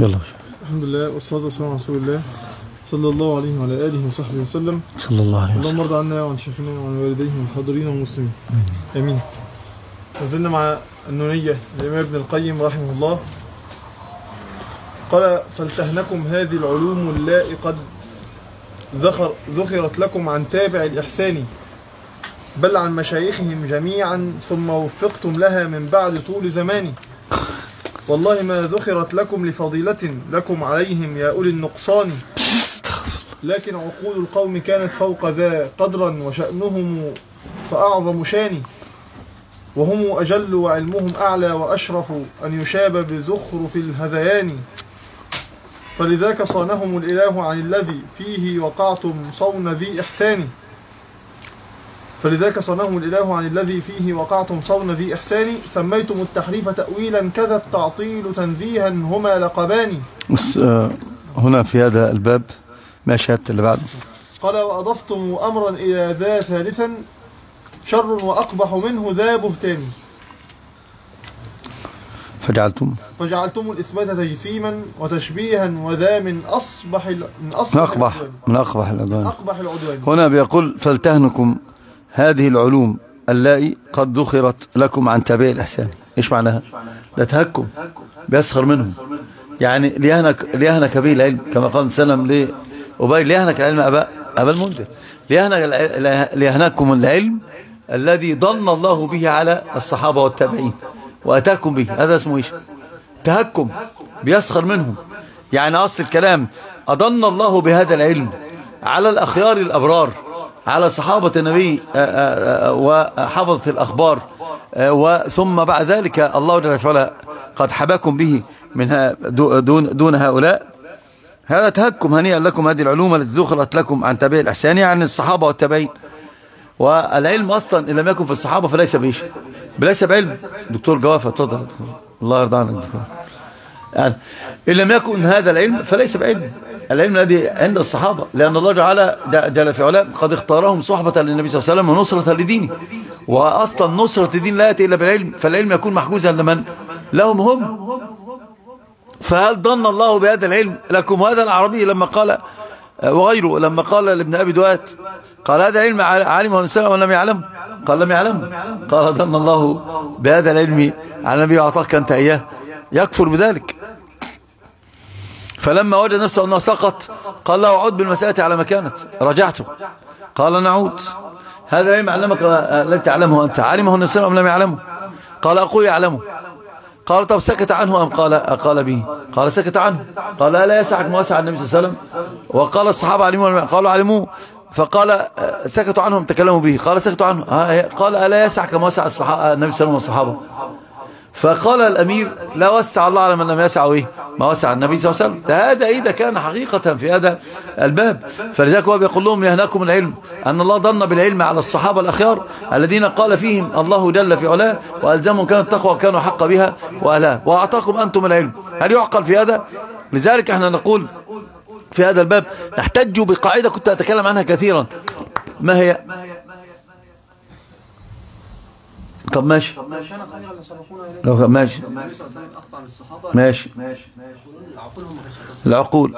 يلا. الحمد لله والصلاة والسلام على رسول الله صلى الله عليه وعلى آله وصحبه وسلم. صلى الله عليه وسلم. اللهم ارض عنا وعن شيخنا وعن والديه والحاضرين والمسلمين. آمين. نزلنا مع النونية للإمام ابن القيم رحمه الله. قال: فلتهنكم هذه العلوم اللائي قد ذخرت لكم عن تابع الإحسان، بل عن مشايخهم جميعا، ثم وفقتم لها من بعد طول زمان. والله ما ذخرت لكم لفضيلة لكم عليهم يا أولي النقصان، لكن عقول القوم كانت فوق ذا قدرا، وشأنهم فأعظم شان، وهم أجل وعلمهم أعلى وأشرف، أن يشاب بزخرف الهذيان. فلذاك صانهم الإله عن الذي فيه وقعتم صون ذي إحسان. فلذاك صانهم الإله عن الذي فيه وقعتم صون ذي إحسان. سميتم التحريف تأويلا كذا التعطيل تنزيها، هما لقبان. بس هنا في هذا الباب ما شهدت اللي بعده. قال: وأضفتم أمرا إلى ذا ثالثا، شر وأقبح منه ذا بهتان. فجعلتم الإثبات تجسيما وتشبيها، وذا من أقبح العدوان. هنا بيقول: فلتهنكم هذه العلوم اللائي قد ذخرت لكم عن تابع الإحسان. إيش معناها؟ ده تهكم، بيسخر منهم، يعني ليهنك به العلم، كما قال سلم لأبي: ليهنك العلم أبا المنذر. ليهنكم العلم الذي ضن الله به على الصحابة والتابعين وأتاكم به. هذا اسمه إيش؟ تهكم، بيسخر منهم. يعني أصل الكلام: أضن الله بهذا العلم على الأخيار الأبرار، على صحابة النبي وحفظة الأخبار، ثم بعد ذلك الله جل وعلا قد حباكم به من دون هؤلاء. هذا تهكم. هنيئا لكم هذه العلوم التي ذخرت لكم عن تابع الإحسان، يعني الصحابة والتابعين. والعلم أصلا إن لم يكن في الصحابة فليس بإيش؟ ليس بعلم. دكتور جوافة اتفضل، الله يرضى عنك دكتور. يعني إن لم يكن هذا العلم فليس بعلم. العلم الذي عند الصحابة، لأن الله تعالى جل في علاه قد اختارهم صحبة للنبي صلى الله عليه وسلم ونصرة لدينه. وأصلا نصرة الدين لا يأتي إلا بالعلم، فالعلم يكون محجوزا لمن؟ لهم هم. فهل ضن الله بهذا العلم لكم؟ هذا العربي لما قال، وغيره لما قال لابن أبي دوات، قال: هذا العلم علمه الإنسان ولم يعلم. قال: لم يعلم. قال: ضن الله بهذا العلم على النبي وأعطاك أنت إياه. يكفر بذلك. فلما وجد نفسه أنه سقط قال له: عد بالمسألة على ما كانت. رجعته. قال: نعود. هذا العلم علمك لن تعلمه أنت، علمه الإنسان أم لم يعلمه؟ قال: أقول يعلمه. قال: طب سكت عنه أم قال به؟ قال: سكت عنه. قال: لا يسعك ما وسع النبي صلى الله عليه وسلم. وقال: الصحابة علموه؟ قالوا علموه. فقال: سكتوا عنهم تكلموا به. قال: سكتوا عنه. قال: ألا يسعك ما وسع النبي صلى الله عليه وسلم والصحابة؟ فقال الأمير: لا وسع الله على من لم يسعه ما وسع النبي صلى الله عليه وسلم. هذا إذا كان حقيقة في هذا الباب. فلذلك هو بيقول لهم: يهناكم العلم، أن الله ضن بالعلم على الصحابة الأخيار الذين قال فيهم الله جل في علاه وألزمهم كانت التقوى وكانوا حق بها وأهلها، وأعطاكم أنتم العلم. هل يعقل في هذا؟ لذلك احنا نقول في هذا الباب نحتج بقاعدة كنت أتكلم عنها كثيرا. ما هي؟ طب ماشي لو ماشي ماشي العقول.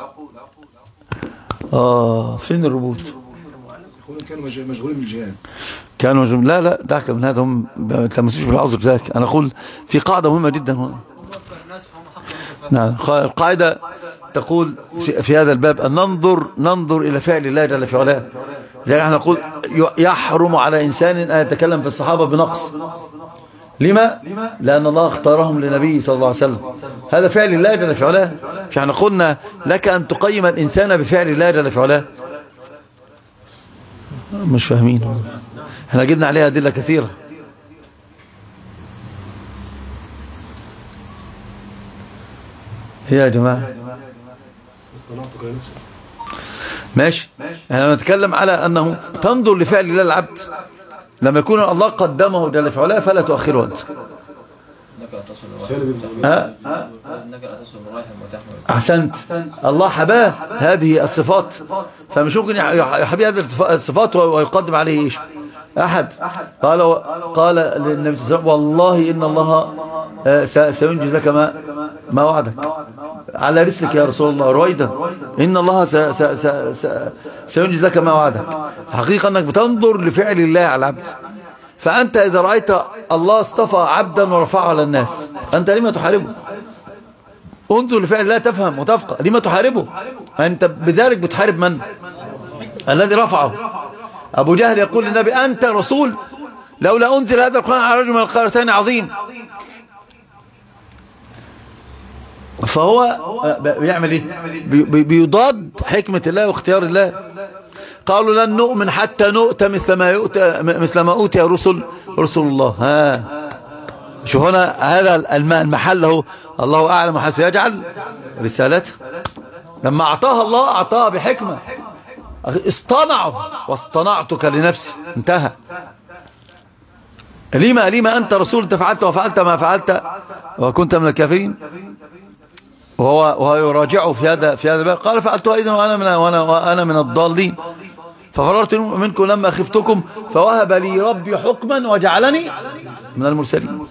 فين الربوط؟ كانوا مشغولين بالجهاد. كانوا مشغولين. لا دعك من هذا، هم ما تلمسوش بالعذر بذلك. انا اقول في قاعده مهمه جدا هنا. نعم، القاعده تقول في هذا الباب ان ننظر الى فعل الله جل في علاه. يعني احنا نقول: يحرم على انسان ان يتكلم في الصحابه بنقص. لما؟ لأن الله اختارهم لنبيه صلى الله عليه وسلم. هذا فعل الله جل في علاه. فاحنا قلنا لك أن تقيم الإنسان بفعل الله جل في علاه. مش فاهمين. احنا جبنا عليها أدلة كثيرة. يا جماعة ماشي. احنا نتكلم على أنه تنظر لفعل الله العبد. لما يكون الله قدمه جل في علاه فلا تؤخره أنت. أحسنت. الله حباه هذه الصفات، فمش ممكن يحبي هذه الصفات ويقدم عليه إيش؟ أحد. قال للنبي صلى الله عليه وسلم: والله إن الله سينجز لك ما وعدك. على رسلك يا رسول الله رويدا، إن الله سينجز لك ما وعدك. الحقيقة أنك بتنظر لفعل الله على العبد. فأنت إذا رأيت الله اصطفى عبدا ورفعه على الناس، أنت لما تحاربه؟ انظر لفعل الله تفهم وتفقه. لما تحاربه؟ أنت بذلك بتحارب من؟ الذي رفعه. أبو جهل يقول للنبي أنت رسول؟ لولا أنزل هذا القرآن على رجل من القريتين عظيم. فهو بيعمل ايه؟ بيضاد حكمة الله واختيار الله. قالوا لن نؤمن حتى نؤتى مثل ما أوتي رسل الله. شوف هنا هذا المحل هو الله أعلم حيث يجعل رسالته. لما أعطاها الله أعطاها بحكمة. اصطنعه واصطنعتك لنفسي، انتهى. لما أنت رسول أنت فعلت وفعلت ما فعلت وكنت من الكافرين. وهو يراجعه في هذا الباب. قال فعلتها أيضا وأنا من الضالين ففررت منكم لما خفتكم فوهب لي ربي حكما وجعلني من المرسلين.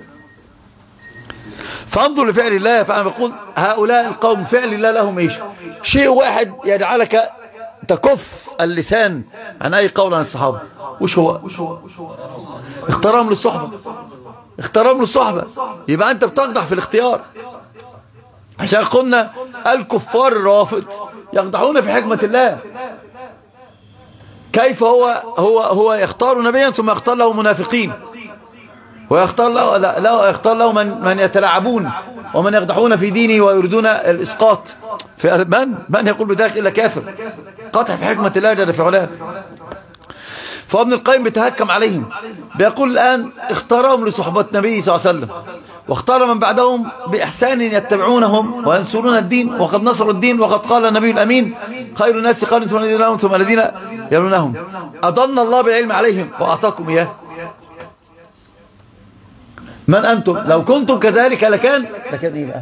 فانظر لفعل الله. فأنا بقول هؤلاء القوم فعل الله لهم ايش؟ شيء واحد يجعلك تكف اللسان عن أي قول عن الصحابة. وش هو؟ اختارهم للصحبة. يبقى أنت بتقدح في الاختيار. عشان قلنا الكفار الرافض يقدحون في حكمة الله. كيف هو يختار نبيا ثم يختار له منافقين ويختار له من يتلاعبون ومن يقدحون في دينه ويريدون الإسقاط. من يقول بذلك إلا كافر. قطع في حكمة الله جل في علاه. فابن القيم بيتهكم عليهم، بيقول الآن اختارهم لصحبة النبي صلى الله عليه وسلم واختار من بعدهم بإحسان يتبعونهم وينصرون الدين وقد نصروا الدين. وقد قال النبي الأمين خير الناس قرني ثم الذين يلونهم. أضن الله بالعلم عليهم وأعطاكم إياه. من أنتم؟ لو كنتم كذلك لكان إيه بقى؟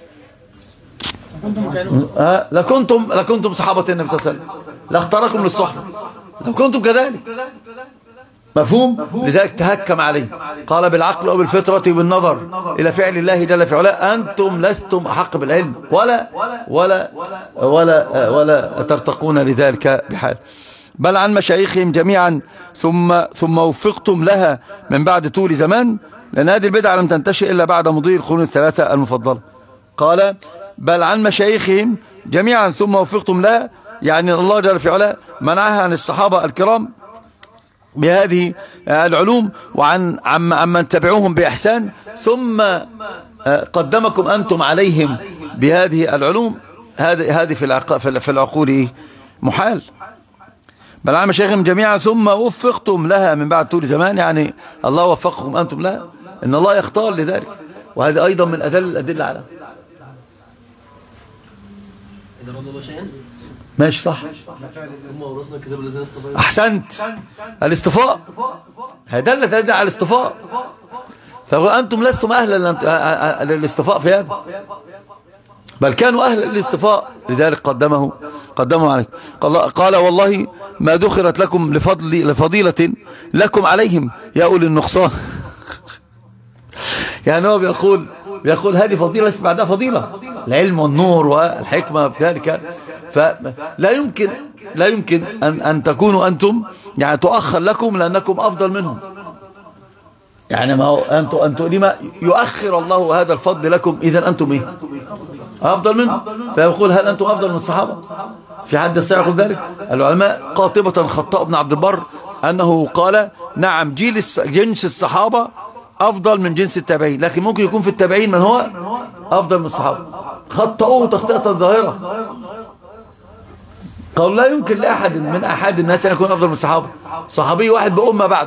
لكنتم صحابة النبي صلى الله عليه وسلم، لاختاركم للصحبة لو كنتم كذلك. مفهوم؟ لذلك تهكم عليه. قال بالعقل أو بالفطرة وبالنظر إلى فعل الله جل في علاه أنتم لستم أحق بالعلم ولا ترتقون لذلك بحال. بل عن مشايخهم جميعا ثم وفقتم لها من بعد طول زمان، لأن هذه البدعة لم تنتشر إلا بعد مضي القرون الثلاثة المفضلة. قال بل عن مشايخهم جميعا ثم وفقتم لها، يعني الله جل في علاه منعها عن الصحابة الكرام بهذه العلوم وعن من تبعوهم بإحسان، ثم قدمكم أنتم عليهم بهذه العلوم. هذه في العقول محال. بل عن مشايخهم جميعا ثم وفقتم لها من بعد طول زمان، يعني الله وفقكم أنتم لها، إن الله يختار لذلك. وهذا أيضا من الأدلة على ماشي صح. أحسنت. الاصطفاء هذا على الاصطفاء. فأنتم لستم أهلا للاصطفاء في هذا، بل كانوا أهلا للاصطفاء، لذلك قدموا عليكم. قال والله ما ذكرت لكم لفضيلة لكم عليهم يا أولي النقصان. يعني هو بيقول هذه فضيلة ليست بعدها فضيلة، العلم والنور والحكمة بذلك. فلا يمكن أن تكونوا أنتم يعني تؤخر لكم لأنكم أفضل منهم. يعني ما هو أنتم لما يؤخر الله هذا الفضل لكم؟ إذن أنتم إيه؟ أفضل منهم. فيقول هل أنتم أفضل من الصحابة؟ في حد يستطيع يقول ذلك؟ العلماء قاطبة خطاء بن عبد البر أنه قال نعم جنس الصحابة أفضل من جنس التابعين، لكن ممكن يكون في التابعين من هو أفضل من الصحابة. خطأوه تخطئة ظاهرة. قالوا لا يمكن لأحد من أحد الناس أن يكون أفضل من الصحابة. صحابي واحد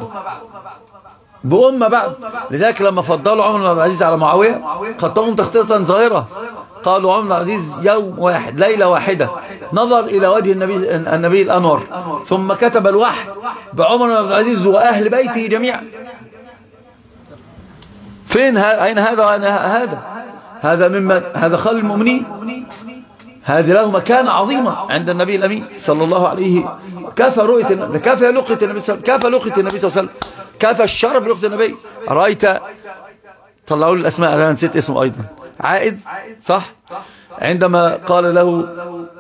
بأمة بعد. لذلك لما فضلوا عمر بن عبد العزيز على معاوية خطأهم تخطئة ظاهرة. قالوا عمر بن عبد العزيز يوم واحد ليلة واحدة نظر إلى وجه النبي الأنور ثم كتب الوحي بعمر بن عبد العزيز وأهل بيته جميعا. فين أين هذا ممن هذا خال المؤمنين. هذه له مكانة عظيمة عند النبي الأمين صلى الله عليه. كيف لقية النبي صلى الله عليه وسلم، كيف الشرف لقية النبي. رأيت طلعوا لي الأسماء، أنا نسيت اسمه أيضا، عائد صح، عندما قال له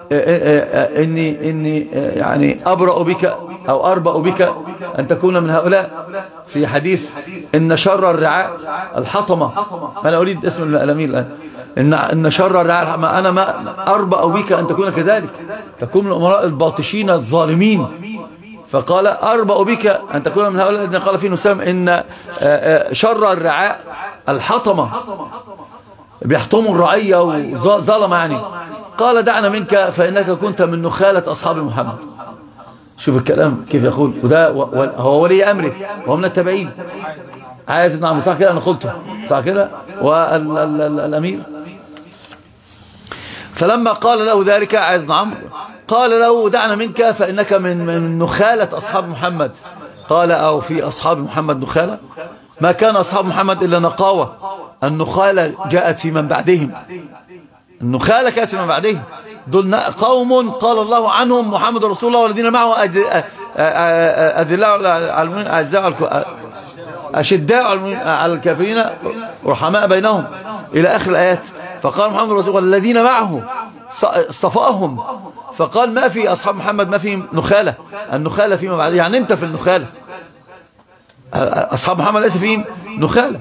إني يعني أبرأ بك أو أربأ بك أن تكون من هؤلاء، في حديث إن شر الرعاء الحطمة. أنا أريد اسم الأمير الآن. إن شر الرعاء، أنا ما أربأ بك أن تكون كذلك، تكون من الأمراء الباطشين الظالمين. فقال أربأ بك أن تكون من هؤلاء الذين قال فيه نسام إن شر الرعاء الحطمة، بيحطموا الرعية وظلم يعني. قال دعنا منك فإنك كنت من نخالة أصحاب محمد. شوف الكلام كيف يقول، وده هو ولي أمره وهو من التابعين. عايز ابن عمرو، صح كده؟ أنا قلته صح كده؟ والأمير فلما قال له ذلك عايز ابن عمرو قال له دعنا منك فإنك من نخالة أصحاب محمد. قال أو في أصحاب محمد نخالة؟ ما كان أصحاب محمد إلا نقاوة. النخالة جاءت في من بعدهم، النخالة كانت في من بعدهم. دول قوم قال الله عنهم محمد رسول الله والذين معه أذلاء على المؤمنين أشداء على الكافرين رحماء بينهم إلى آخر الآيات. فقال محمد رسول الله والذين معه اصطفاهم، فقال ما في أصحاب محمد ما في نخالة، النخالة فيما بعد، يعني أنت في النخالة. أصحاب محمد ليس فيهم نخالة.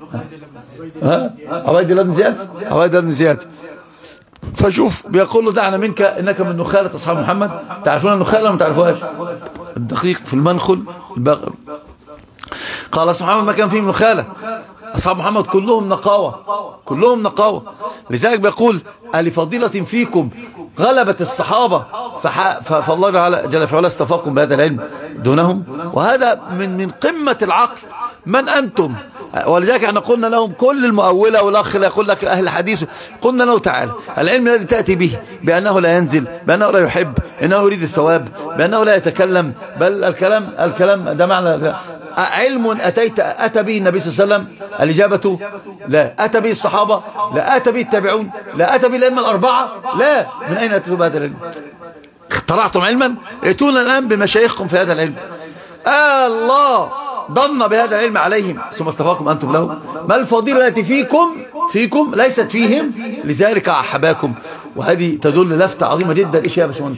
عبيد الله بن زياد، عبيد الله بن زياد. فشوف بيقول له دعنا منك إنك من نخالة أصحاب محمد. تعرفون النخالة ولا ما تعرفوهاش؟ الدقيق في المنخل البغل. قال أصحاب محمد ما كان فيهم نخالة، أصحاب محمد كلهم نقاوة، كلهم نقاوة. لذلك بيقول لفضيلة فيكم غلبت الصحابة فالله جل في علاه استفاقكم بهذا العلم دونهم. وهذا من قمة العقل. من أنتم؟ ولذلك احنا قلنا لهم كل المؤولة والأخ اللي يقول لك أهل الحديث، قلنا له تعالى العلم الذي تأتي به بأنه لا ينزل، بأنه لا يحب، إنه يريد الثواب، بأنه لا يتكلم، بل الكلام ده معنى علم أتى به النبي صلى الله عليه وسلم. الإجابة لا. أتى به الصحابة لا. أتى به التابعون لا. أتى به الأئمة الأربعة لا. من أين أتيتم بهذا العلم؟ اخترعتم علما؟ ائتونا الآن بمشايخكم في هذا العلم. الله ضن بهذا العلم عليهم ثم اصطفاكم أنتم له. ما الفضيلة التي فيكم ليست فيهم، لذلك أحباكم. وهذه تدل لفتة عظيمة جدا. إيش يا باشمهندس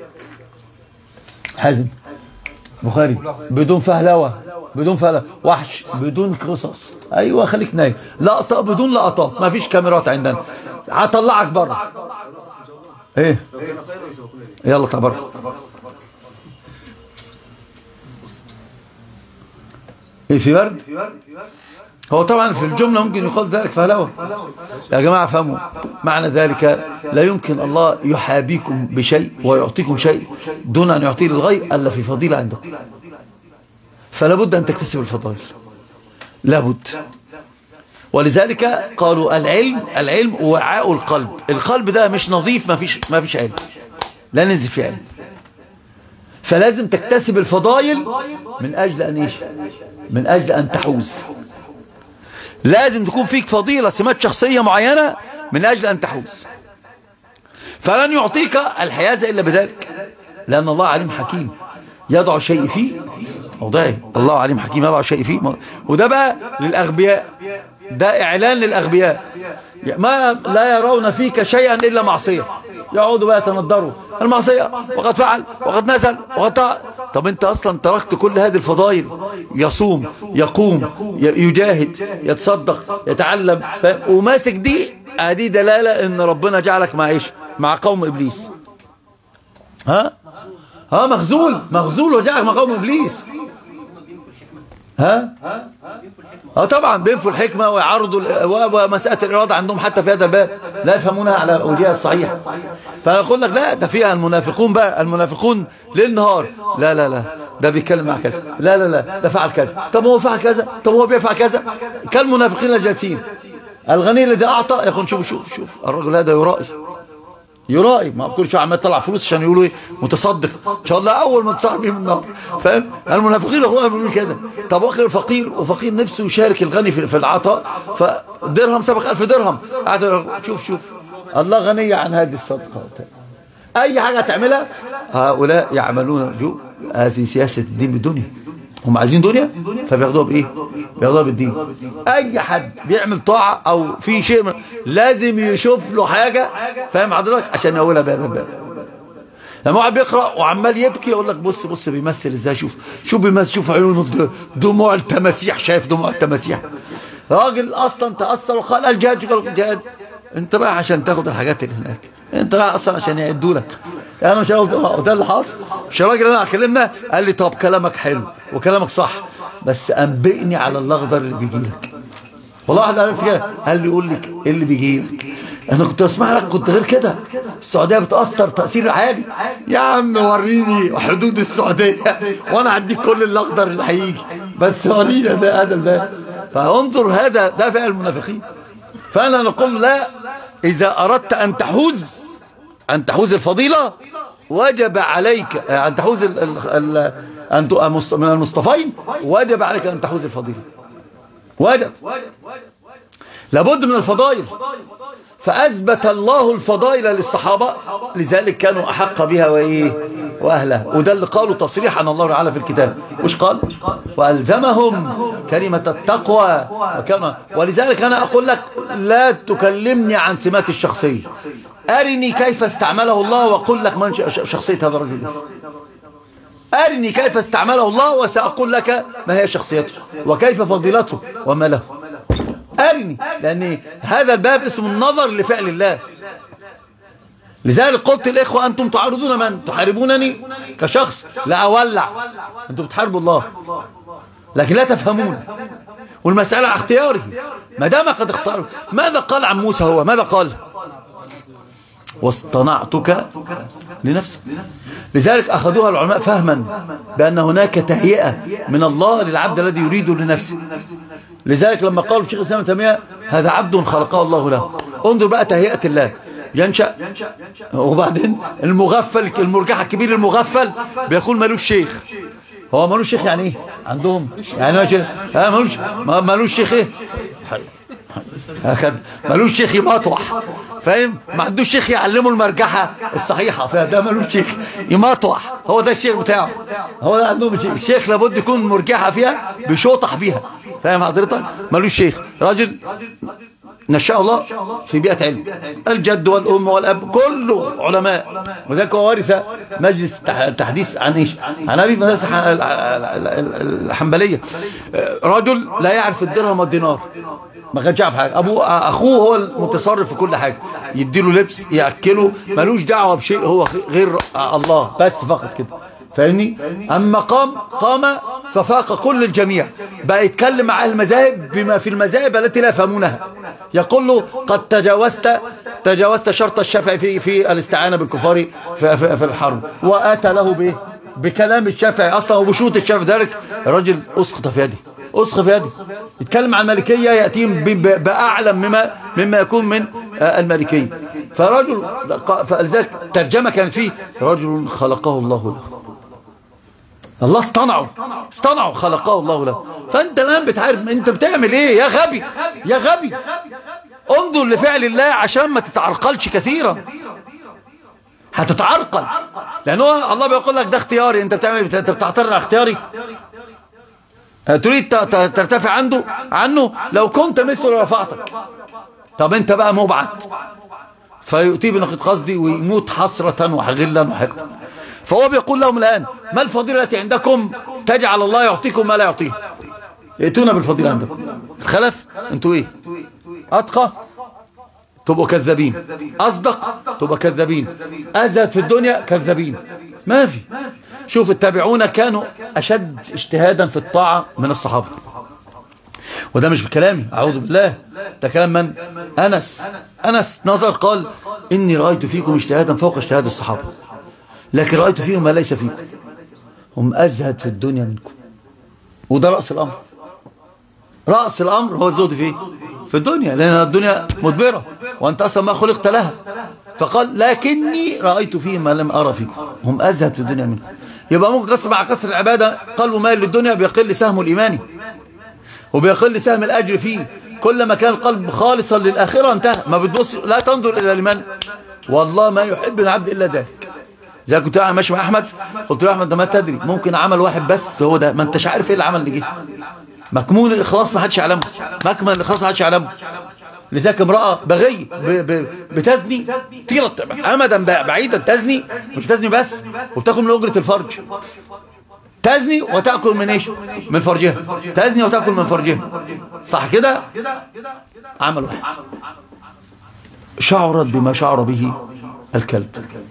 حازم؟ بخاري بدون فهلوة، بدون فهلوة، وحش بدون قصص. أيوة خليك نايم. لقطة بدون لقطات، ما فيش كاميرات عندنا، هطلعك بره. ايه يلا اطلع بره. ايه في ورد؟ هو طبعا في الجملة ممكن يقال ذلك فهلوة. يا جماعة فهموا معنى ذلك. لا يمكن الله يحابيكم بشيء ويعطيكم شيء دون أن يعطيه للغير إلا في فضيلة عندكم. فلا بد أن تكتسب الفضائل، لا بد. ولذلك قالوا العلم وعاء القلب. القلب ده مش نظيف، ما فيش علم، لا ننزل في علم. فلازم تكتسب الفضائل من أجل أن إيش؟ من أجل أن تحوز. لازم تكون فيك فضيلة، سمات شخصية معينة من أجل أن تحوز. فلن يعطيك الحيازة إلا بذلك، لأن الله عليم حكيم يضع شيء فيه موضعه. الله عليم حكيم يضع شيء فيه. وده بقى للأغبياء، ده إعلان للأغبياء. ما لا يرون فيك شيئا إلا معصية، يقعدوا بقى يتندروا المعصية، وقد فعل وقد نزل وقد طب انت اصلا تركت كل هذه الفضائل، يصوم يقوم يجاهد يتصدق يتعلم وماسك دي. هذه دلالة ان ربنا جعلك مع ايش؟ مع قوم ابليس. مخزول وجعلك مع قوم ابليس. طبعا بينفوا الحكمة ويعرضوا ومسألة الإرادة عندهم حتى في هذا الباب لا يفهمونها على وجهها الصحيح. فأقول لك لا، ده فيها المنافقون بقى، المنافقون ليل نهار لا ده بيتكلم مع كذا، لا ده فعل كذا، طب هو فعل كذا، طب هو بيفعل كذا. كالمنافقين الجالسين. الغني الذي أعطى يقول شوف الرجل هذا يرائي ما كل شويه عمال يطلع فلوس عشان يقولوا ايه متصدق ان شاء الله اول ما تصاحب بيه من النار. فاهم؟ المنافقين اخويا بيقولوا كده. طب واخر الفقير وفقير نفسه يشارك الغني في العطاء، فدرهم سبق 1000 درهم. شوف الله غني عن هذه الصدقه. اي حاجه تعملها هؤلاء يعملون هذه سياسه الدين بالدنيا. هم عايزين دنيا فبياخدوها بايه؟ بياخدوها بالدين. اي حد بيعمل طاعه او في شيء لازم يشوف له حاجه، فاهم حضرتك، عشان يقولها بهذا الباب. لما واحد بيقرا وعمال يبكي يقول لك بص بص بيمثل ازاي، شوف بيمثل، شوف عيونه دموع التماسيح، شايف دموع التماسيح. راجل اصلا تاثر وقال الجهاد. انت رايح عشان تاخد الحاجات اللي هناك، انت رايح اصلا عشان يعدوا لك. انا مش قلت ده اللي حاصل؟ مش الراجل اللي انا كلمنا قال لي طب كلامك حلو وكلامك صح، بس انبئني على الاخضر اللي بيجي لك. والله واحد قال لي قال لي قول لك ايه اللي بيجي لك. انا كنت اسمع لك كنت غير كده، السعوديه بتاثر تاثير عالي. يا عم وريني حدود السعوديه وانا هديك كل الاخضر اللي هيجي، بس وريني ده هذا الباب. فانظر هذا ده فعل المنافقين. فانا نقول لا، اذا اردت ان تحوز الفضيله وجب عليك ان تحوز من المصطفين، وجب عليك ان تحوز الفضيله. وجب، لابد من الفضائل. فأثبت الله الفضائل للصحابة، لذلك كانوا أحق بها وأهلها. وده اللي قالوا تصريحا الله تعالى في الكتاب. وش قال؟ وألزمهم كلمة التقوى. ولذلك أنا أقول لك لا تكلمني عن سمات الشخصية، أرني كيف استعمله الله وأقول لك من شخصية هذا الرجل. أرني كيف استعمله الله وسأقول لك ما هي شخصيته وكيف فضيلته وما له. أرني، لأن هذا الباب اسم النظر لفعل الله. لذلك قلت الإخوة أنتم تعرضون من؟ تحاربونني كشخص؟ لا أولع، أنتم بتحاربوا الله لكن لا تفهمون، والمسألة على اختياره. ما دام قد اختار. ماذا قال عن موسى؟ هو ماذا قال؟ واصطنعتك لنفسك. لذلك أخذوها العلماء فهما بأن هناك تهيئة من الله للعبد الذي يريد لنفسه. لذلك لما قالوا الشيخ الإسلام ابن تيمية هذا عبد خلقه الله له. انظر بقى تهيئة الله، ينشأ وبعدين المغفل المرجحة الكبير المغفل بيقول ملوش شيخ. هو ملوش شيخ يعني ايه عندهم؟ يعني ملوش شيخ ايه؟ هكذا ملوش شيخ يمطوح، فاهم؟ ما عندوش شيخ يعلمه المرجحة الصحيحة، فده ملوش شيخ يمطوح، هو ده الشيخ بتاعه. هو ده عندهم الشيخ لابد يكون مرجحة فيها بيشوطح بيها، فاهم حضرتك؟ ملوش شيخ، راجل نشأ الله في بيئة علم، الجد والأم والأب كله علماء. وذلك هو ورث مجلس التحديث عن ايش؟ عن أبي مدرسة الحنبلية. رجل لا يعرف الدرهم والدينار، ما كانش يعرف حاجه. اخوه هو المتصرف في كل حاجه، يديله لبس ياكله، ملوش دعوه بشيء هو غير الله بس فقط كده، فاهمني؟ اما قام ففاق كل الجميع، بقى يتكلم مع المذاهب بما في المذاهب التي لا يفهمونها. يقول له قد تجاوزت شرط الشافعي في الاستعانه بالكفار في الحرب، واتى له بكلام الشافعي اصلا وبشروط الشافعي. ذلك الرجل اسقط في يده، يتكلم عن المالكية يأتيهم بأعلم مما يكون من المالكية. فرجل، فلذلك ترجمة كانت فيه رجل خلقه الله له، الله اصطنعه خلقه الله له. فأنت الآن بتحارب، أنت بتعمل إيه يا غبي يا غبي؟ انظر لفعل الله عشان ما تتعرقلش كثيرا، هتتعرقل، لأنه الله بيقول لك ده اختياري، أنت بتعمل إيه؟ أنت بتعترض على اختياري؟ تريد ترتفع عنه؟ لو كنت مثله لرفعتك. طب انت بقى مبعد، فيؤتي بنقيض قصدي ويموت حسرة وغلا وحقدا. فهو بيقول لهم الآن ما الفضيلة التي عندكم تجعل الله يعطيكم ما لا يعطيه؟ ائتونا بالفضيلة عندكم. الخلف انتوا ايه؟ أتقى تبقوا كذابين، أصدق تبقى كذابين، أزهد في الدنيا كذابين. ما في. شوف التابعون كانوا أشد اجتهادا في الطاعة من الصحابة، وده مش بكلامي، أعوذ بالله، ده كلام من؟ أنس نظر قال إني رأيت فيكم اجتهادا فوق اجتهاد الصحابة، لكن رأيت فيهم ما ليس فيكم، هم أزهد في الدنيا منكم. وده رأس الأمر هو الزهد في الدنيا، لأن الدنيا مدبرة وأنت أصلا ما خلقت لها. فقال لكني رأيت فيهم ما لم أرى فيكم، هم أزهد في الدنيا منكم. يبقى ممكن قصر مع قصر العبادة قلبه مايل للدنيا بيقل سهمه الإيماني وبيقل سهم الأجر فيه. كل ما كان القلب خالصا للآخرة انتهى، ما بتبص لا تنظر إلى لمن، والله ما يحب العبد إلا ذاك. زي كنت انا ماشي مع احمد، قلت له احمد ده ما تدري ممكن عمل واحد بس هو ده، ما انتش عارف ايه العمل اللي جه. مكمون الاخلاص ما حدش يعلمه، مكمن الاخلاص ما حدش يعلمه. لذلك امراه بغي بتزني طيله امدا بعيدا، تزني مش تزني بس، وبتاكل من اجره الفرج. تزني وتاكل من ايش؟ من فرجها. تزني وتاكل من فرجها، صح كده؟ عمل واحد شعرت بما شعر به الكلب،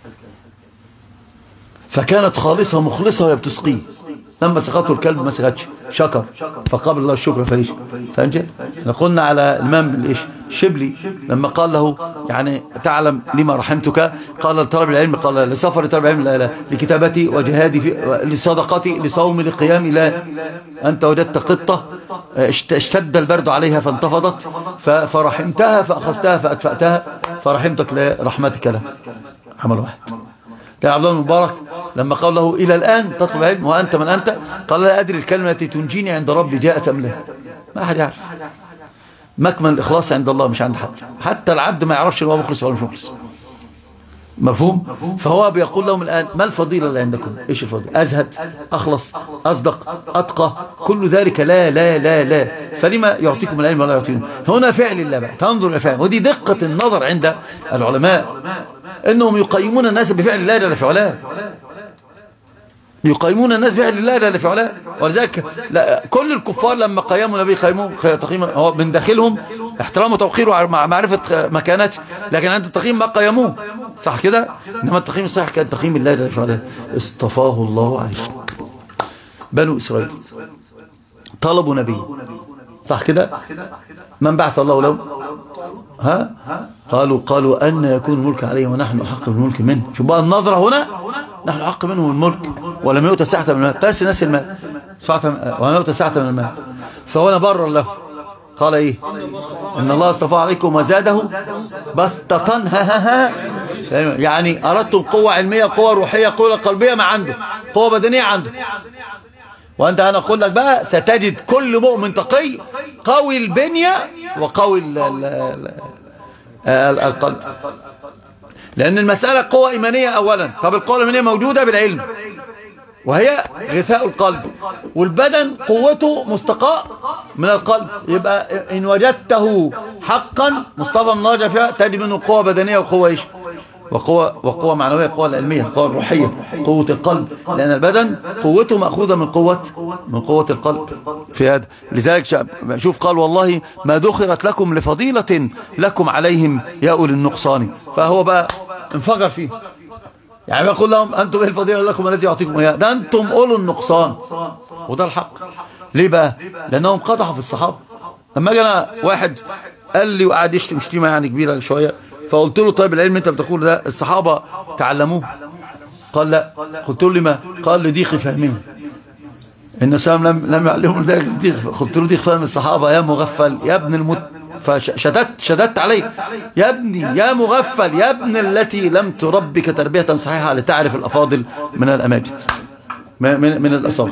فكانت خالصة مخلصة وهي بتسقيه. لما سقته الكلب ما سقتش، شكر فقابل الله الشكر فايش فانجل. قلنا على الإمام الشبلي لما قال له يعني تعلم لما رحمتك، قال لطلب العلم، قال لسفر طلب العلم، لكتابتي وجهادي لصدقتي لصومي لقيامي، لا أنت وجدت قطة اشتد البرد عليها فانتفضت فرحمتها فأخذتها فأدفأتها فرحمتك لرحمتك لها. عمل واحد. كان عبد الله المبارك لما قال له إلى الآن تطلب العلم وأنت من أنت؟ قال لا أدري الكلمة التي تنجيني عند ربي جاءت أم لا. ما أحد يعرف. مكمن الإخلاص عند الله مش عند حد، حتى العبد ما يعرفش هو مخلص ولا مش مخلص. مفهوم؟ فهو بيقول لهم الآن ما الفضيلة اللي عندكم؟ إيش الفضيلة؟ أزهد، أخلص، أصدق، أتقى، كل ذلك لا لا لا لا. فلما يعطيكم العلم ولا يعطيكم؟ هنا فعل الله بقى، تنظر إلى فعل. ودي دقة النظر عند العلماء، إنهم يقيمون الناس بفعل الله لا لفعلاه. يقيمون الناس بفعل الله لا لفعلاه. ولذلك كل الكفار لما قيموا النبي قيموه تقييما، هو من داخلهم احترام وتوقير ومعرفة مكانته، لكن عند التقييم ما قيموه، صح كده؟ إنما التقييم الصحيح كان تقييم الله لا لفعلاه. اصطفاه الله عليه. بنو إسرائيل طلبوا نبي، صح كده؟ من بعث الله لهم؟ ها؟ قالوا أن يكون الملك عليه ونحن أحق بالملك منه. شوف بقى النظرة هنا، نحن أحق منه الملك ولم يؤت ساعة من المال. تأسي ناس المال ولم يؤت ساعة من المال. فهنا برر له قال إيه؟ إن الله اصطفى عليكم وزاده بسطة. يعني أردتم قوة علمية، قوة روحية، قوة قلبية ما عنده، قوة بدنية عنده. وأنت أنا أقول لك بقى ستجد كل مؤمن تقي قوي البنية وقوي القلب، لأن المسألة قوة إيمانية أولا. طب القوة الإيمانية موجودة بالعلم وهي غذاء القلب، والبدن قوته مستقاء من القلب. يبقى إن وجدته حقا مصطفى من نرجع فيها تجد منه قوة بدنية وقوة إيش؟ وقوة معنوية، قوة العلمية، قوة الروحية، قوة القلب، لأن البدن قوته مأخوذة من قوة القلب في هذا. لذلك شوف قال والله ما ذخرت لكم لفضيلة لكم عليهم يا أولي النقصان. فهو بقى انفجر فيه، يعني يقول لهم أنتم إيه الفضيلة لكم الذي يعطيكم إياه؟ ده أنتم أولو النقصان. وده الحق. ليه بقى؟ لأنهم قدحوا في الصحابة. لما جانا واحد قال لي وقعد يشتم شتيمة يعني كبيرة شوية، فقلت له طيب العلم انت بتقول ده الصحابة تعلموه؟ قال لا. قلت له لما؟ قال لي ضيق فهمهم. ان سلام لم يعلمهم ذلك ضيق. قلت له ضيق فهم الصحابة يا مغفل يا ابن فشددت عليه يا ابني يا مغفل يا ابن التي لم تربك تربية صحيحة لتعرف الأفاضل من الأماجد من الأصغر.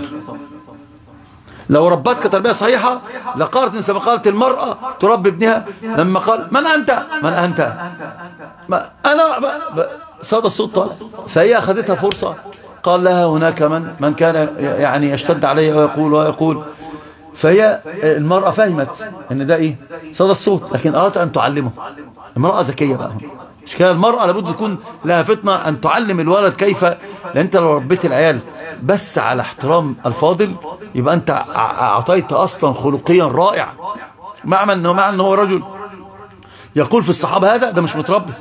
لو ربتك تربية صحيحة لقالت مثل ما قالت المرأة تربي ابنها لما قال من أنت؟ من أنت؟ أنا صاد الصوت طالع. فهي أخذتها فرصة. قال لها هناك من كان يعني يشتد عليه ويقول فهي المرأة فهمت ان ده ايه صاد الصوت، لكن أردت أن تعلمه. المرأة ذكية بقى، مش كده؟ المرأة لابد تكون لها فطنة أن تعلم الولد كيف. لأن أنت لو ربيت العيال بس على احترام الفاضل يبقى أنت أعطيت أصلا خلقيا رائع. مع أنه هو رجل يقول في الصحابة هذا ده مش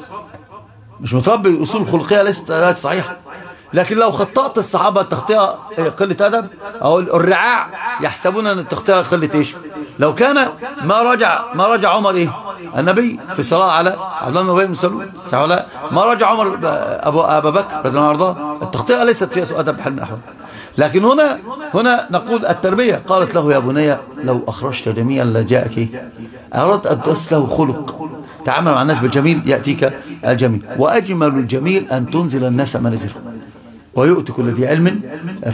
متربي أصول خلقية ليست صحيحة. لكن لو خطأت الصحابة تخطئة قلة أدب أو الرعاع يحسبون أن التخطئة قلة إيش. لو كان ما رجع عمر إيه النبي في الصلاة على عبد الله بن أبي بن سلول، ما رجع عمر أبا بكر رضي الله عنه. التخطئة ليست فيها سوء أدب بحال من الأحوال. لكن هنا نقول التربية. قالت له يا بني لو أخرجت جميعا لجاءك إيه؟ أردت أن تسله خلق. تعامل مع الناس بالجميل يأتيك الجميل، وأجمل الجميل أن تنزل الناس منازلهم ويؤتي كل ذي علم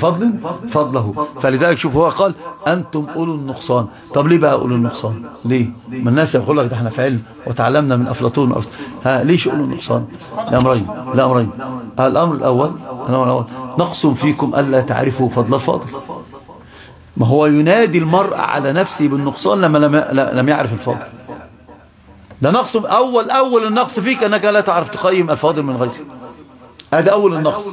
فضله. فلذلك شوف هو قال أنتم أولو النقصان. طب ليه بقى أولو النقصان؟ ليه؟ ما الناس يقول لك ده احنا في علم وتعلمنا من أفلاطون ليش أولو النقصان؟ لأمرين. الأمر الأول نقص فيكم ألا تعرفوا فضل الفاضل. ما هو ينادي المرء على نفسه بالنقصان لما لم يعرف الفاضل. ده نقص أول النقص فيك أنك لا تعرف تقيم الفاضل من غيره. هذا أول النقص.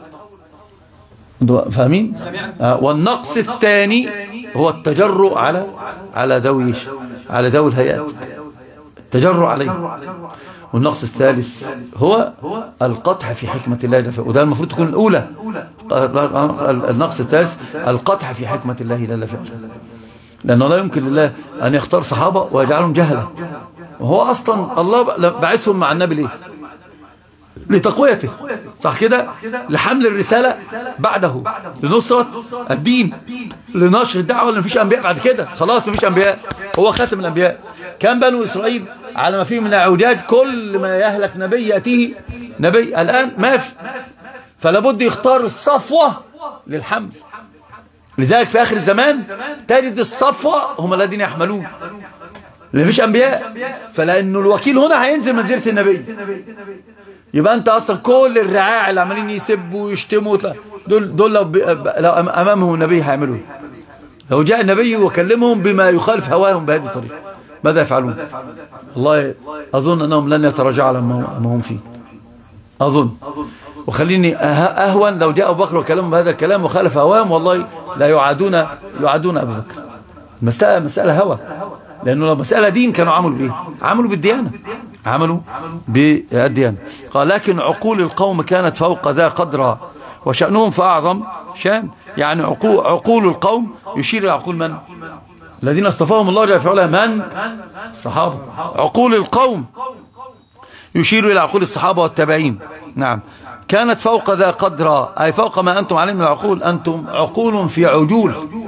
فاهمين؟ والنقص الثاني هو التجرؤ على ذوي الهيئات، التجرؤ عليه. والنقص الثالث هو القطع في حكمة الله، وده المفروض تكون الأولى. النقص الثالث القطع في حكمة الله جل في علاه، لأنه لا يمكن لله أن يختار صحابة ويجعلهم جهلة. وهو أصلا الله بعثهم مع النبي ليه؟ لتقويته، صح كده؟ لحمل الرسالة بعده، لنصرة الدين، لنشر الدعوة. اللي مفيش أنبياء بعد كده، خلاص مفيش أنبياء، هو خاتم الأنبياء. كان بنو إسرائيل على ما فيه من اعوجاج، كل ما يهلك نبي يأتيه نبي. الآن ما في، فلابد يختار الصفوة للحمل. لذلك في آخر الزمان تجد الصفوة هم الذين يحملون، اللي مفيش أنبياء. فلأنه الوكيل هنا هينزل منزلة النبي. يبقى أنت أصلا كل الرعاع اللي عمالين يسبوا ويشتموا دول لو أمامهم النبي هيعملوا. لو جاء النبي وكلمهم بما يخالف هواهم بهذه الطريقة ماذا يفعلون؟ والله أظن أنهم لن يتراجعوا على ما هم فيه، أظن. وخليني أهون لو جاء أبو بكر وكلمهم بهذا الكلام وخالف هواهم، والله لا يعادون أبو بكر. مسألة هوى، لأنه لو مسألة دين كانوا عملوا بإيه؟ عملوا بالديانة، عملوا بالديانة. قال لكن عقول القوم كانت فوق ذا قدرا وشأنهم فأعظم شأن. يعني عقول القوم يشير إلى عقول من؟ الذين اصطفاهم الله جل وعلا، من؟ الصحابة. عقول القوم يشير إلى عقول الصحابة والتابعين. نعم، كانت فوق ذا قدرا، أي فوق ما أنتم عليه من العقول. أنتم عقول في عجول،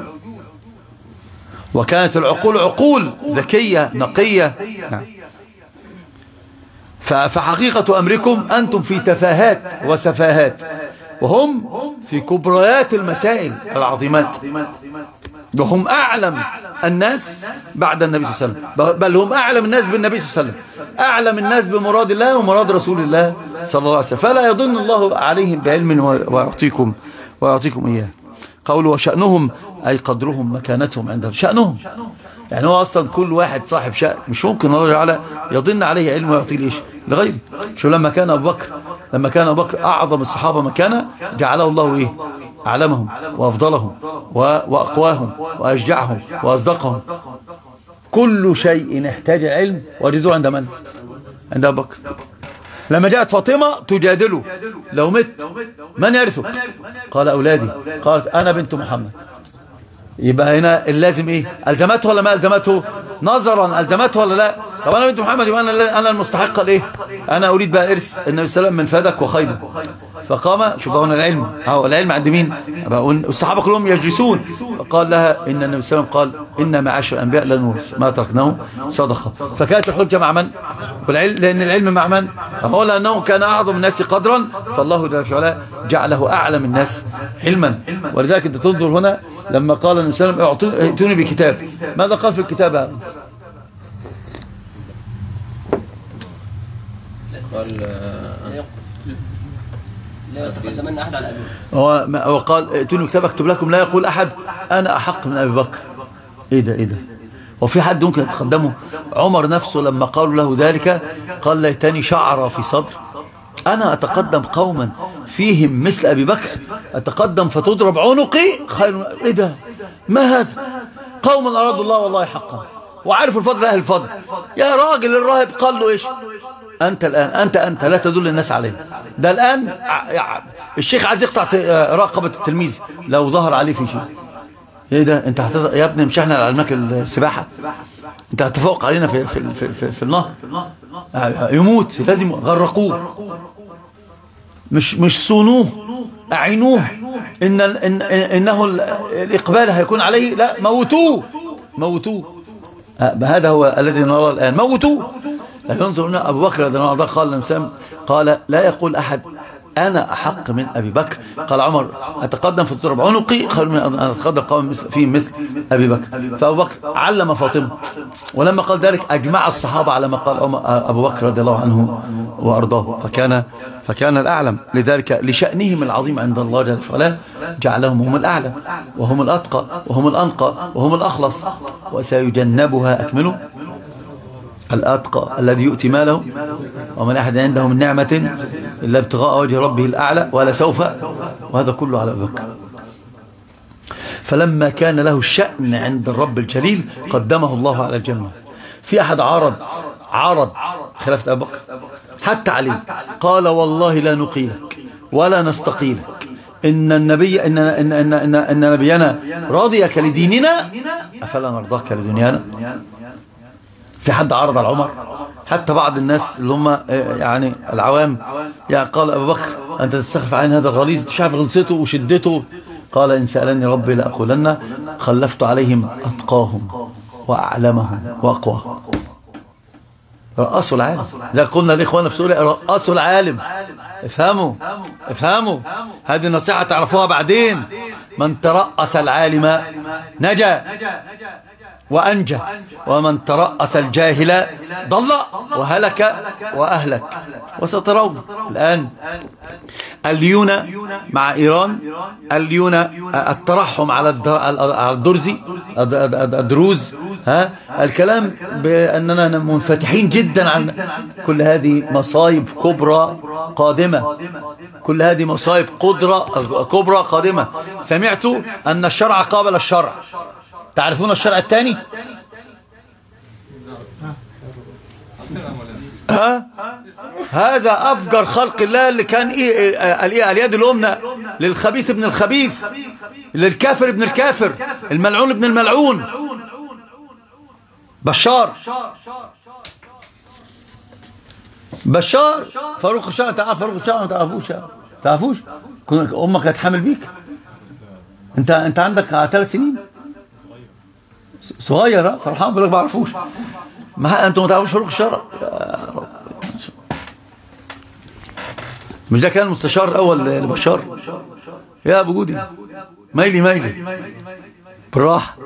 وكانت العقول عقول ذكية نقية. نعم. فحقيقة أمركم أنتم في تفاهات وسفاهات، وهم في كبريات المسائل العظيمات، وهم أعلم الناس بعد النبي صلى الله عليه وسلم، بل هم أعلم الناس بالنبي صلى الله عليه وسلم، أعلم الناس بمراد الله ومراد رسول الله صلى الله عليه وسلم. فلا يضن الله عليهم بعلم ويعطيكم إياه. قولوا وشأنهم أي قدرهم مكانتهم عند شأنهم. يعني هو أصلا كل واحد صاحب شأن، مش ممكن الله تعالى يضن عليه علم ويعطيه ليش لغيره. شو لما كان أبو بكر أعظم الصحابة مكانة، جعله الله إيه؟ أعلمهم وأفضلهم وأقواهم وأشجعهم وأصدقهم. كل شيء احتاج علم وجدوه عند من؟ عند أبو بكر. لما جاءت فاطمة تجادله، لو مت من يرثك؟ قال أولادي. قالت أنا بنت محمد. يبقى هنا اللازم ايه؟ ألزمته ولا ما ألزمته؟ نظرا ألزمته ولا لا؟ طب أنا بنت محمد يبقى أنا المستحقة لإيه؟ أنا أريد بقى إرث النبي صلى الله عليه وسلم من فدك وخيبة. فقام شوف هنا العلم، العلم عند مين؟ الصحابة كلهم يجلسون. فقال لها إن النبي صلى الله عليه وسلم قال إن معاشر الأنبياء لا نورث ما تركناه صدقة. فكانت الحجة مع من؟ لأن العلم مع من؟ هو لأنه كان أعظم الناس قدرا، فالله جل وعلا جعله أعلم الناس علما. ولذلك أنت تنظر هنا لما قال النبي صلى الله عليه وسلم ائتوني بكتاب، ماذا قال في الكتاب هذا؟ قال لا يتقدمن أحد على أبيه. هو قال ائتوني بكتاب اكتب لكم لا يقول أحد أنا أحق من أبي بكر. إيه ده؟ وفي حد ممكن يتقدمه؟ عمر نفسه لما قالوا له ذلك قال ليتني شعر في صدر، أنا أتقدم قوما فيهم مثل أبي بكر، أتقدم فتضرب عنقي خير. إيه ده؟ ما هذا؟ قوم أرادوا الله والله حقا وعرفوا الفضل أهل الفضل. يا راجل الراهب قال له إيش؟ أنت الآن أنت لا تدل الناس عليه. ده الآن الشيخ عايز يقطع رقبة التلميذ لو ظهر عليه في شيء. ايه ده؟ انت يا ابني مش احنا علمك السباحة؟ انت هتفوق علينا في النهر، يموت لازم غرقوه، مش صونوه اعينوه، انه الاقبال هيكون عليه، لا موتوه. هذا هو الذي نراه الآن، موتوه. لا ينظر لنا. أبو بكر رضي الله عنه قال لا يقول أحد أنا أحق من أبي بكر. قال عمر أتقدم في تضرب عنقي خير من أن أتقدم قوم فيه مثل أبي بكر. فأبو بكر علم فاطمة، ولما قال ذلك أجمع الصحابة على ما قال أبو بكر رضي الله عنه وأرضاه، فكان الأعلم. لذلك لشأنهم العظيم عند الله جل وعلا جعلهم هم الأعلم وهم الأتقى وهم الأنقى وهم الأخلص. وسيجنبها أكملوا الأتقى الذي يؤتي ماله ومن أحد عنده من نعمة إلا ابتغاء وجه ربه الأعلى ولا سوف، وهذا كله على أبي بكر. فلما كان له الشأن عند الرب الجليل قدمه الله على الجنة. في أحد عارض خلافة أبي بكر حتى عليه، قال والله لا نقيلك ولا نستقيلك، إن النبي إن نبينا رضيك لديننا أفلا نرضاك لدنيانا. في حد عرض على عمر، حتى بعض الناس اللي هم يعني العوام، يعني قال أبو بكر أنت تستخف عن هذا الغليظ، تشعف غلظته وشدته. قال إن سألني ربي لأقولن خلفت عليهم أتقاهم وأعلمهم وأقواهم. رأسوا العالم، زي قلنا لإخواننا في سوريا رأسوا العالم. افهموا هذه النصيحة تعرفوها بعدين. من ترأس العالم نجا وأنجى، ومن ترأس الجاهل ضل وهلك وأهلك. وسترون الآن اليون مع إيران، اليون الترحم على الدروز، الكلام بأننا منفتحين جدا عن كل هذه مصايب كبرى قادمة، كل هذه مصايب كبرى قادمة. سمعت أن الشرع قابل الشرع. تعرفون الشرع الثاني؟ هذا أفجر خلق الله اللي كان اليد اليمنى للخبيث ابن الخبيث، للكافر ابن الكافر، الملعون ابن الملعون، بشار فاروق الشارع. تعرف فاروق الشارع؟ ما تعرفوش؟ امك كانت حامل بيك، انت عندك 3 سنين صغير، فرحان بلك ما عرفوش. انتوا ما تعرفوش فاروق الشارع؟ مش ده كان المستشار الاول لبشار؟ يا ابو جودي ميلي بالراحه.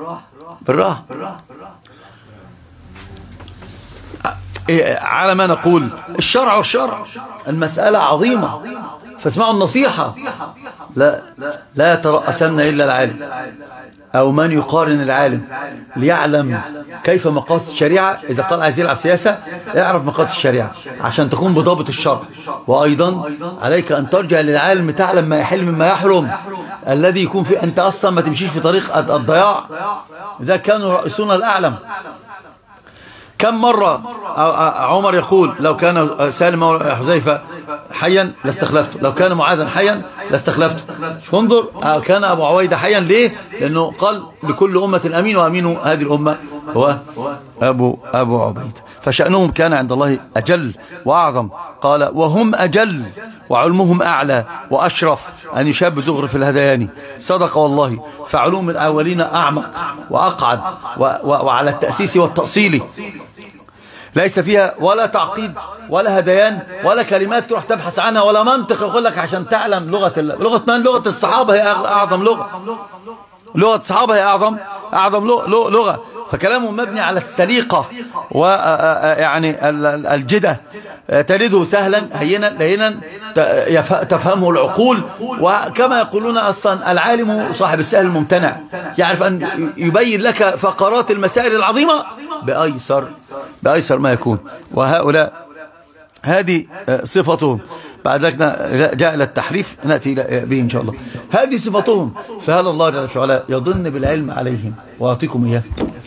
على ما نقول الشرع المسألة عظيمة، فاسمعوا النصيحة. لا يترأسن إلا العالم أو من يقارن العالم ليعلم كيف مقاصد الشريعة. إذا قال عايز يلعب سياسة يعرف مقاصد الشريعة عشان تكون بضابط الشرع. وأيضا عليك أن ترجع للعالم تعلم ما يحل مما يحرم، الذي يكون في أنت أصلا ما تمشيش في طريق الضياع. إذا كانوا رئيسون الأعلم. كم مرة عمر يقول لو كان سالم حذيفة حيا لاستخلفته، لو كان معاذا حيا لاستخلفته. انظر كان أبو عبيدة حيا ليه؟ لأنه قال لكل أمة أمين، وأمين هذه الأمة هو أبو عبيدة. فشأنهم كان عند الله أجل وأعظم. قال وهم أجل وعلمهم أعلى وأشرف أن يشاب زغرف الهذيان. صدق والله. فعلوم الأولين أعمق وأقعد وعلى التأسيس والتأصيل، ليس فيها ولا تعقيد ولا هذيان ولا كلمات تروح تبحث عنها ولا منطق يقول لك عشان تعلم لغة من؟ لغة الصحابة هي أعظم لغة الصحابة هي أعظم لغة. فكلامهم مبني على السليقة ويعني الجدة، تلده سهلا هينا تفهمه العقول. وكما يقولون أصلا العالم صاحب السهل الممتنع، يعرف أن يبين لك فقرات المسائل العظيمة بأيسر ما يكون. وهؤلاء هذه صفتهم. بعد ذلك جاء إلى التحريف نأتي به إن شاء الله. هذه صفتهم. فهل الله جل وعلا يظن بالعلم عليهم وأعطيكم إياه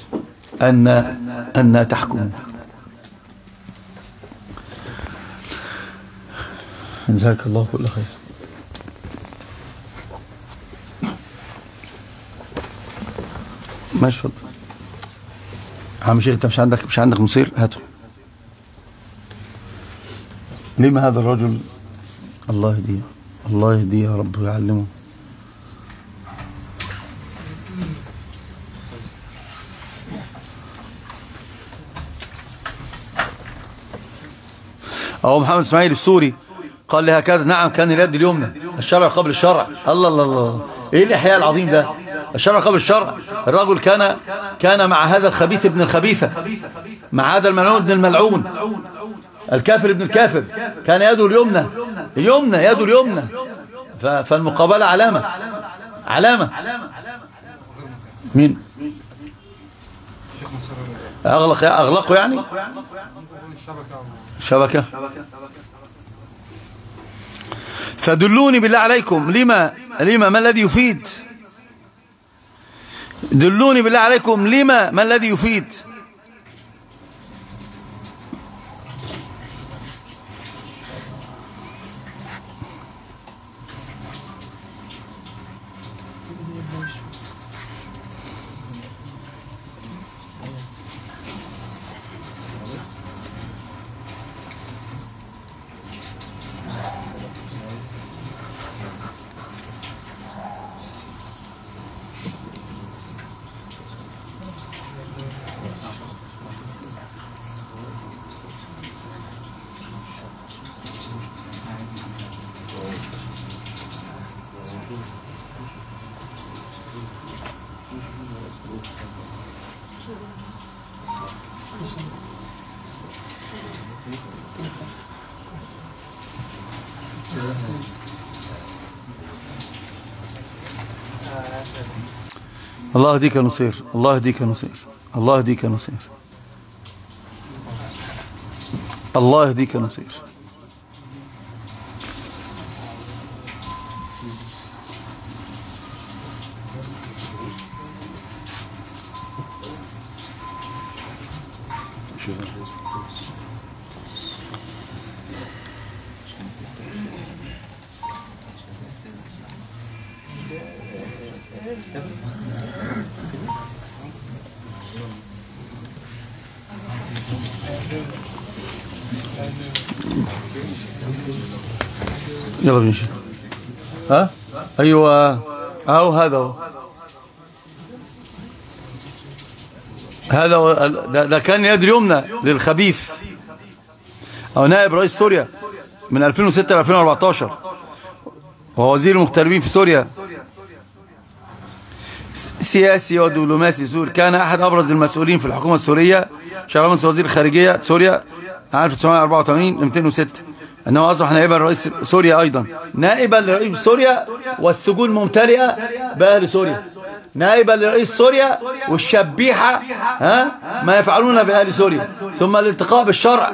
أن تحكموا؟ جزاك الله كل خير. ماشي، اتفضل. عم شيخ انت مش عندك مصير، هاته. لما هذا الرجل الله يهديه يا رب ويعلمه. أو محمد إسماعيل السوري قال لي هكذا. نعم كان اليد اليمنى، الشرع قبل الشرع. الله الله الله، ايه الاحياء العظيم ده؟ الشرع قبل الشرع. الرجل كان مع هذا الخبيث ابن الخبيثة، مع هذا الملعون ابن الملعون، الكافر ابن الكافر، كان يده اليمنى، يده اليمنى. فالمقابلة علامة. مين أغلقوا يعني شبكة. فدلوني بالله عليكم لما ما الذي يفيد؟ دلوني بالله عليكم لما ما الذي يفيد؟ الله يهديك يا نصير، الله يهديك يا نصير، الله يهديك يا نصير، الله يهديك يا نصير. يلا بنمشي. ها ايوه اهو هذا ده كان يد اليمنى للخبيث او نائب رئيس سوريا من 2006 ل 2014 وهو وزير المغتربين في سوريا، سياسي ودبلوماسي سوري، كان احد ابرز المسؤولين في الحكومه السوريه، شغال منصب وزير الخارجيه سوريا 1984 ل 206. انه اصبح نائبا لرئيس سوريا، ايضا نائبا لرئيس سوريا والسجون ممتلئه باهل سوريا، نائبا لرئيس سوريا والشبيحه ما يفعلون باهل سوريا، ثم الالتقاء بالشرع.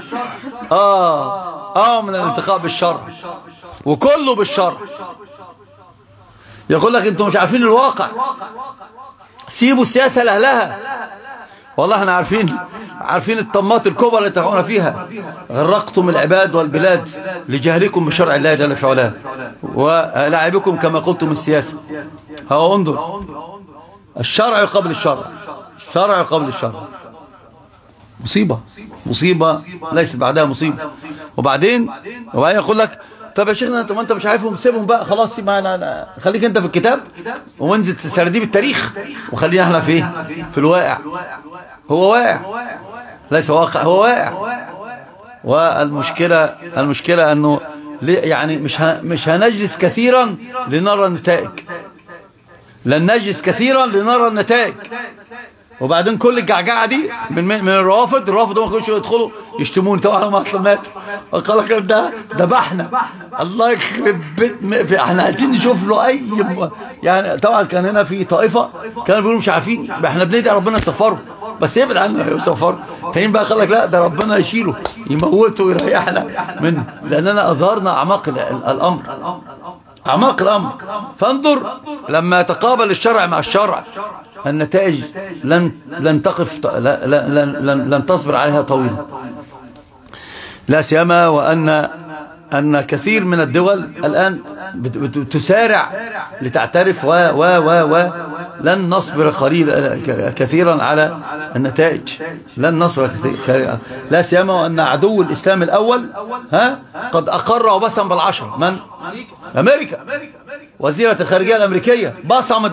من الالتقاء بالشرع وكله بالشرع. يقول لك انتم مش عارفين الواقع، سيبوا السياسه لاهلها. والله احنا عارفين الطمات الكبرى اللي تقعون فيها. غرقتم العباد والبلاد لجهلكم بشرع الله جل في علاه ولعبكم كما قلتم السياسه. هو انظر، الشرع قبل الشرع، الشرع قبل الشرع. مصيبه ليست بعدها مصيبه. وبعدين يقول لك طب يا شيخنا انت مش عارفهم، سيبهم بقى خلاص، سيب معنا، خليك انت في الكتاب وانزل سرديب التاريخ وخلينا احنا في الواقع. هو واقع ليس واقع، هو واقع. والمشكله انه يعني مش هنجلس كثيرا لنرى النتائج، لن نجلس كثيرا لنرى النتائج. وبعدين كل الجعجعه دي من الروافض ما كانوش يدخلوا يشتمون طبعا، هم اصلا ماتوا. قال لك ده ذبحنا، الله يخرب بيت، احنا عايزين نشوف له اي يعني. طبعا كان هنا في طائفه كانوا بيقولوا مش عارفين، احنا بندعي ربنا يصفره بس يبعد عنا يصفره. تانيين بقى قال لك لا، ده ربنا يشيله يموته ويريحنا منه، لاننا اظهرنا اعماق الامر. فانظر لما تقابل الشرع مع الشرع النتائج لن تقف، لن تصبر عليها طويلا. لا سيما وأن كثير من الدول الآن تسارع لتعترف لن نصبر كثيرا على النتائج، لن نصبر كثيرا. لا سيما وأن عدو الإسلام الأول قد أقر وبسم بالعشر. من؟ أمريكا. وزيرة الخارجية الأمريكية بصمت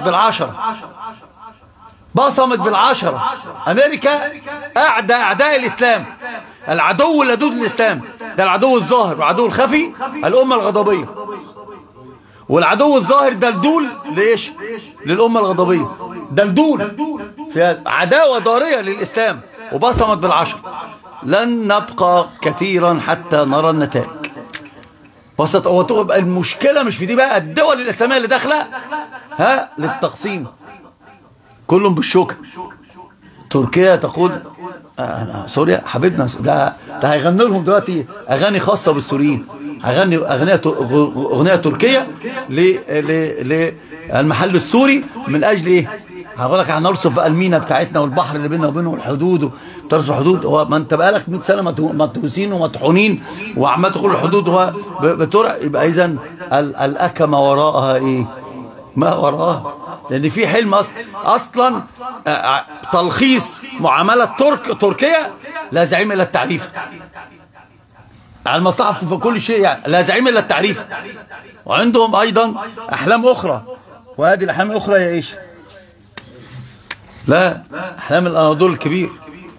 بالعشرة. أمريكا أعداء الإسلام العدو اللدود للإسلام ده العدو الظاهر، والعدو الخفي الأمة الغضبية. والعدو الظاهر دلدول لإيش؟ للأمة الغضبية، دلدول في عداوة ضارية للإسلام وبصمت بالعشر. لن نبقى كثيرا حتى نرى النتائج. بسط وتبقى المشكلة مش في دي بقى، الدول الإسلامية اللي داخلة للتقسيم كلهم بالشوكة. تركيا تقول سوريا حبيبنا، ده هيغني لهم دلوقتي أغاني خاصة بالسوريين، أغنية تركية للمحل السوري من أجل إيه؟ هقول لك هنرصف المينا بتاعتنا والبحر اللي بيننا وبينه والحدود، وترصف الحدود. هو ما انت بقالك 100 سنه مدهوسين ومطحونين وعمال تقول الحدود هو يبقى اذا الأكمة وراءها ايه؟ ما وراءها، لان في حلم اصلا تلخيص معامله تركيا لا زعيم الا التعريف على المصلحه في كل شيء، يعني لا زعيم الا التعريف. وعندهم ايضا احلام اخرى، وهذه الاحلام الاخرى هي ايش؟ لا، احلام الاناضول الكبير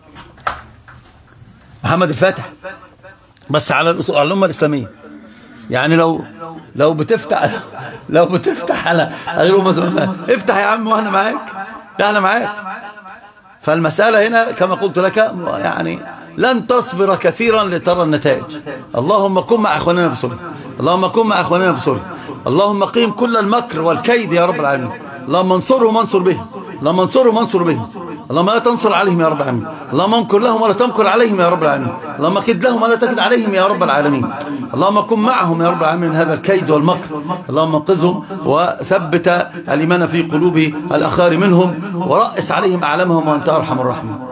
محمد الفاتح، بس على الامه الاسلاميه. يعني لو بتفتح على غير امه، افتح يا عم واحنا معاك، احنا معاك. فالمساله هنا كما قلت لك يعني لن تصبر كثيرا لترى النتائج. اللهم كن مع اخواننا في سوريا، اللهم كن مع اخواننا في سوريا، اللهم قيم كل المكر والكيد يا رب العالمين. اللهم انصرهم وانصر بهم، اللهم انصرهم وانصر بهم، اللهم لا تنصر عليهم يا رب العالمين، اللهم انكر لهم ولا تمكر عليهم يا رب العالمين، اللهم كد لهم ولا تكد عليهم يا رب العالمين، اللهم كن معهم يا رب العالمين من هذا الكيد والمكر، اللهم انقذهم وثبت الإيمان في قلوب الأخار منهم ورأس عليهم أعلامهم وأنت أرحم الراحمين.